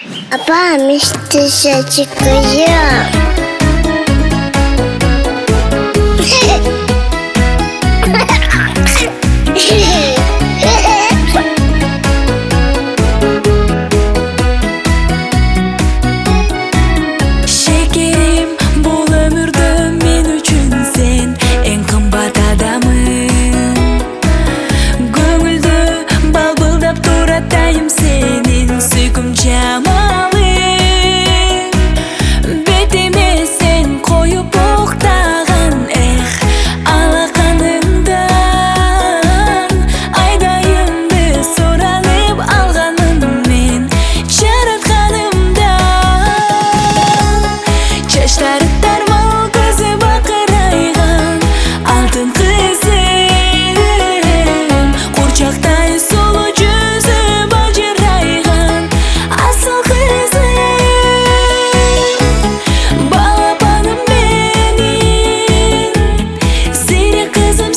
Apam işte çıkıyor. Şekerim, bu ömürde men üçün sen en kımbat adamım. Көңілді балбылдап тұратайым сенің сүйкім жамалың. Бетіме сен қойып оқтаған алақаныңдан айдайымды сұранып алғаным мен жаратқанымдан. Чаштары тармау көзі бақырайған алтын қызым, қурчақтай сұлу жүзі бажырайған асыл қызым. Балапаным менің, зере қызым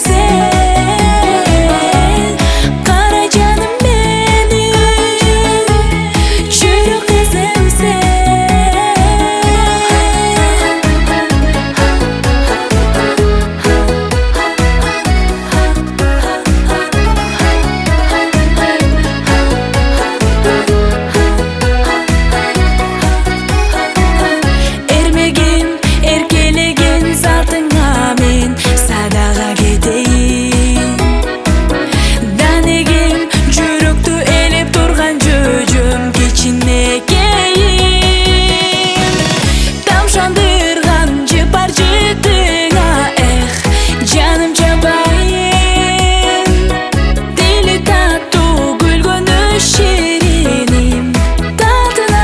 сен, қара жаным менің, жүрек қызым сен. Ермеген, еркелеген затыңа мен садаға кетейін. Данеген, жүректі елеп тұрған жүжім кечінекейін. Тамшандырған жыпар жытыңа жаным жабайын. Дилі тату гүлгөні шеренім татына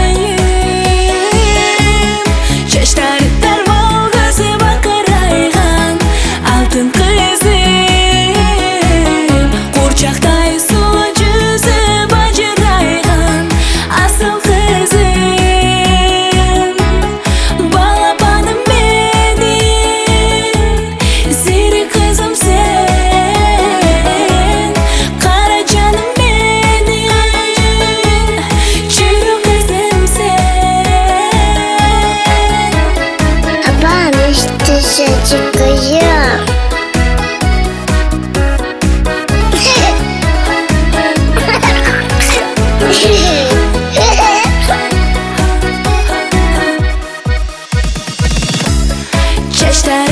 қайым. Чаштары тармау көзі бақырайған алтын қызым, қурчақтай сұлу жүзі бажырайған асыл қызым. Балапаным менің, зере қызым сен, қара жаным менің, жүрек қызым сен. Apam işte çıkıyor. Чаштары